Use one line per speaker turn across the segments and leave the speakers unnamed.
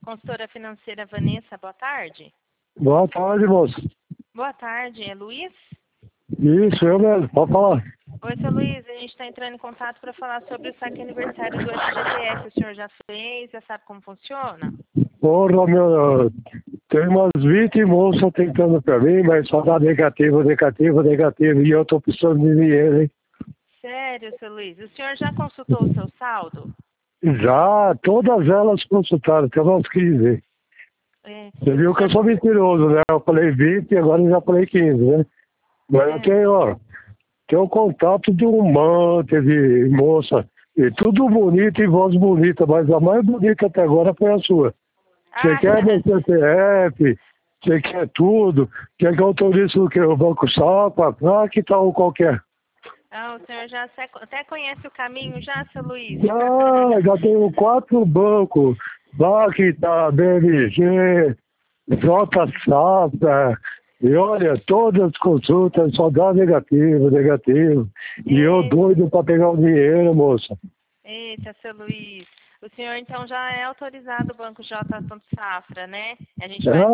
Consultora financeira Vanessa, boa tarde.
Boa tarde, moço.
Boa tarde, é Luiz?
Isso, eu mesmo, pode falar.
Oi, seu Luiz, a gente está entrando em contato para falar sobre o saque aniversário do FGTS. O senhor já fez, já sabe como funciona?
Porra, meu, tem umas 20 moças tentando pra mim, mas só dá negativo, negativo, negativo, e eu tô precisando de dinheiro, hein?
Sério, seu Luiz, o senhor já consultou o seu saldo?
Já, todas elas consultaram, tem umas 15.
É,
Você viu que eu sou mentiroso, né? Eu falei 20 e agora eu já falei 15, né? Mas eu tenho, ó, tenho contato de um monte de moça, e tudo bonito e voz bonita, mas a mais bonita até agora foi a sua. Você quer meu CPF, você quer tudo, quer que eu autorize o quê? O Banco Safra, que tal qualquer?
Ah, o senhor já até conhece o caminho já, seu Luiz?
Ah, já tenho 4 bancos, lá que tá BMG, J Safra, e olha, todas as consultas só dá negativo, negativo. E eu doido pra pegar o dinheiro, moça.
Eita, seu Luiz. O senhor, então, já é autorizado o Banco J. Safra, né? A gente vai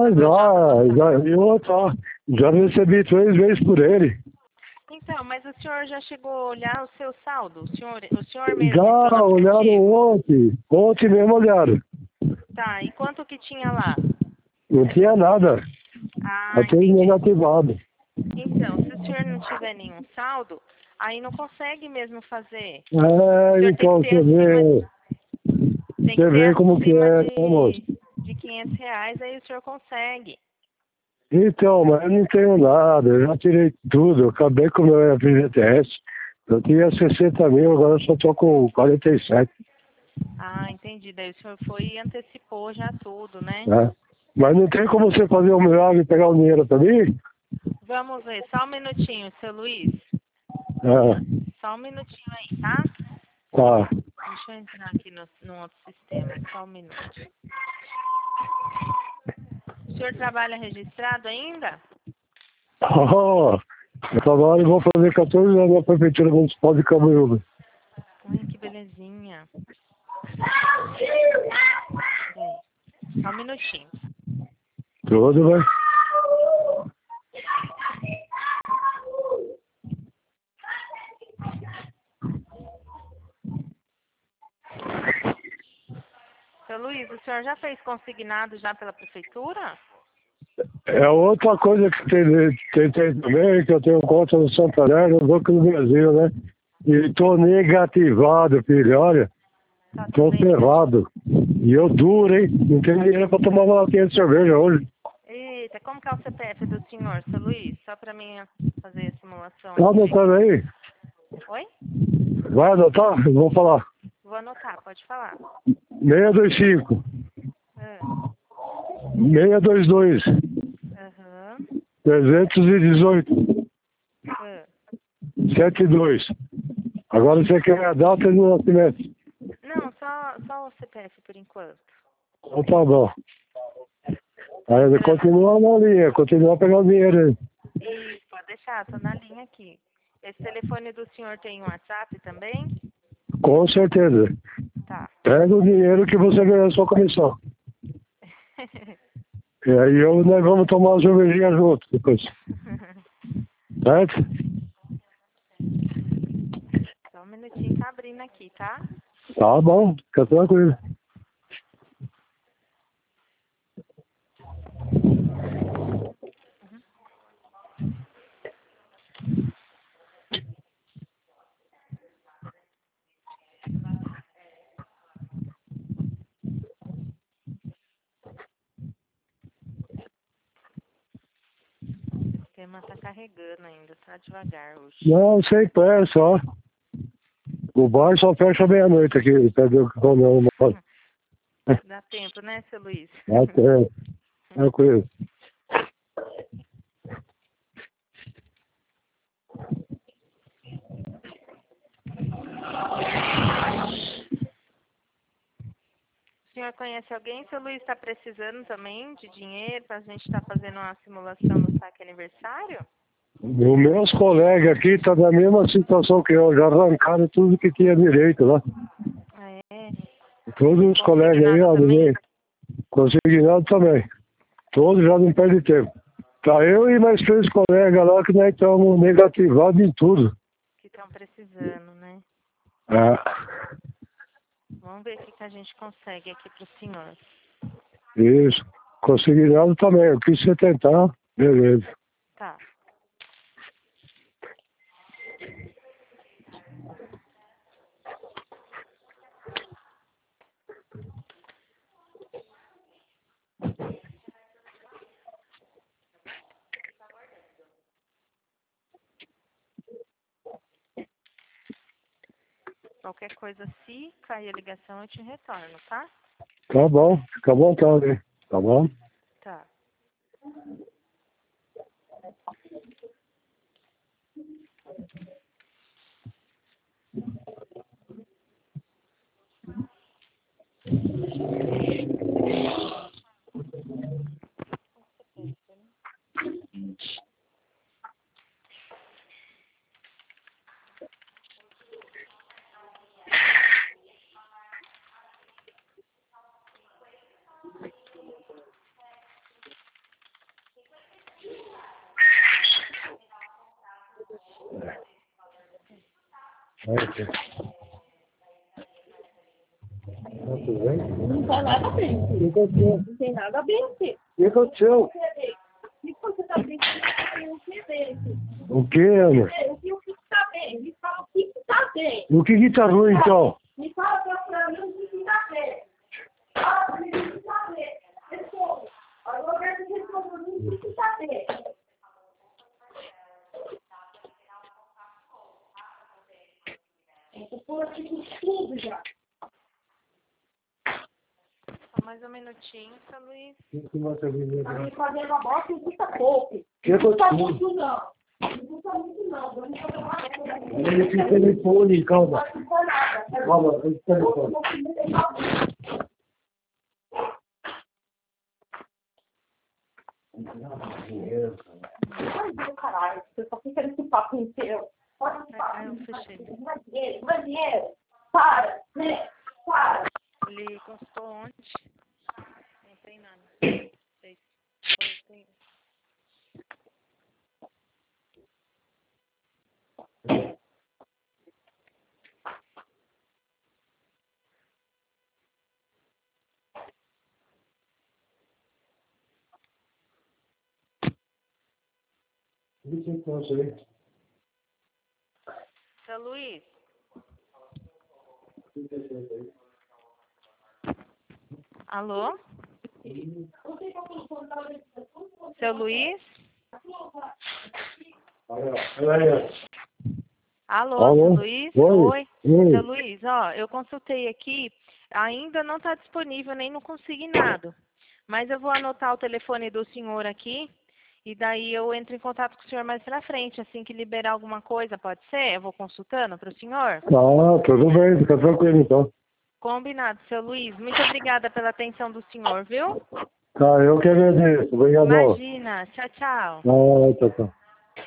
Já recebi 3 vezes por ele.
Então, mas o senhor já chegou a olhar o seu saldo? O senhor mesmo
Já
entrou no
olharam
aplicativo?
ontem mesmo olharam.
Tá, e quanto que tinha lá?
Não tinha nada,
Ah,
só tem
entendi.
negativado.
Então, se o senhor não tiver nenhum saldo, aí não consegue mesmo fazer.
Então você vê como que é, né, moço?
De R$ 500, aí o senhor consegue.
Então, mas eu não tenho nada, eu já tirei tudo, eu acabei com o meu FGTS. Eu tinha 60 mil, agora eu só tô com 47.
Ah, entendi. Daí o senhor foi e antecipou já tudo, né?
Né? Mas não tem como você fazer um milagre e pegar o dinheiro pra mim?
Vamos ver, só um minutinho, seu Luiz. Só um minutinho aí, tá?
Tá.
Deixa eu entrar aqui no outro sistema, só um minuto. O senhor trabalha registrado ainda?
Oh, eu trabalho e vou fazer 14 anos na Prefeitura Municipal de Camboriú.
Ai, que belezinha. Peraí, só um minutinho.
Tudo, né?
Seu Luiz, o senhor já fez consignado já pela prefeitura?
É outra coisa que tem também, que eu tenho conta no Santander, no Banco do Brasil, né? E tô negativado, filho, olha. Tô ferrado. E eu duro, hein? Não tenho dinheiro pra tomar uma latinha de cerveja hoje.
Eita, como que é o CPF do senhor, seu Luiz? Só pra mim fazer a simulação
Tá
aqui.
anotando aí?
Oi?
Vai anotar? Eu vou falar.
Vou anotar, pode falar.
625. 622. 318. 72. Agora você quer a data do nascimento?
Não, só o CPF por enquanto.
Então tá bom. Aí continua na linha, continua a pegar o dinheiro aí.
Isso, pode deixar, tô na linha aqui. Esse telefone do senhor tem um WhatsApp também?
Com certeza.
Tá.
Pega o dinheiro que você ganhou a sua comissão. E aí nós vamos tomar uma cervejinha junto depois. Certo?
Só um minutinho, tá abrindo aqui, tá?
Tá bom, fica tranquilo.
O sistema tá carregando ainda, tá devagar hoje.
Não, sem pressa, ó. O bar só fecha meia-noite aqui, entendeu?
Dá tempo, né, seu Luiz?
Até. Tranquilo.
O senhor conhece alguém? Seu Luiz está precisando também de dinheiro para a gente estar fazendo uma simulação do saque aniversário?
Os meus colegas aqui estão na mesma situação que eu, já arrancaram tudo que tinha direito lá.
Ah, é?
Todos os colegas aí, ó, ninguém. Consignado também. Todos já não perde tempo. Tá eu e mais 3 colegas lá que nós estamos negativados em tudo.
Que estão precisando, né?
É.
Vamos ver o que a gente consegue aqui pro senhor.
Isso. Consignado também. O que você tentar, beleza.
Tá. Qualquer coisa, se cair a ligação, eu te retorno, tá?
Tá bom. Fica à vontade. Tá bom?
Tá.
Tudo bem?
Não tá nada bem,
O que
filho.
aconteceu?
Não tem nada bem, filho.
O que aconteceu?
O que você tá brincando? O que bem, filho?
O que, Ana?
O que tá bem? Me fala o que tá bem.
O que tá ruim, então?
Me fala pra mim o que tá bem. Fala pra mim o que tá bem. Responda. Agora eu quero que responda pra mim o que tá bem. Eu tô por aqui com tudo já.
Só mais um minutinho, seu Luiz.
O que você viu?
Tá me fazendo a bosta e custa pouco.
Que
Não custa
aconteceu?
muito, não. Não custa muito, não. Vamos fazer uma coisa.
Olha esse telefone, calma.
Não custa nada.
Calma, esse telefone.
Ai, meu caralho, você só fica nesse papo inteiro. Olha esse papo.
Eu fechei.
Não é dinheiro. Para, né? Para.
Ele consultou ontem. Não tem nada. Tem. Seu Luiz. Alô? Seu Luiz? Alô,
Alô?
seu Luiz?
Oi. Oi.
Seu Luiz, ó, eu consultei aqui, ainda não está disponível nem no consignado. Mas eu vou anotar o telefone do senhor aqui e daí eu entro em contato com o senhor mais pra frente, assim que liberar alguma coisa, pode ser? Eu vou consultando para o senhor?
Ah, tudo bem, fica tranquilo então.
Combinado, seu Luiz. Muito obrigada pela atenção do senhor, viu?
Tá, eu que agradeço. Obrigadão.
Imagina. Tchau, tchau.
Ah, tchau, tchau.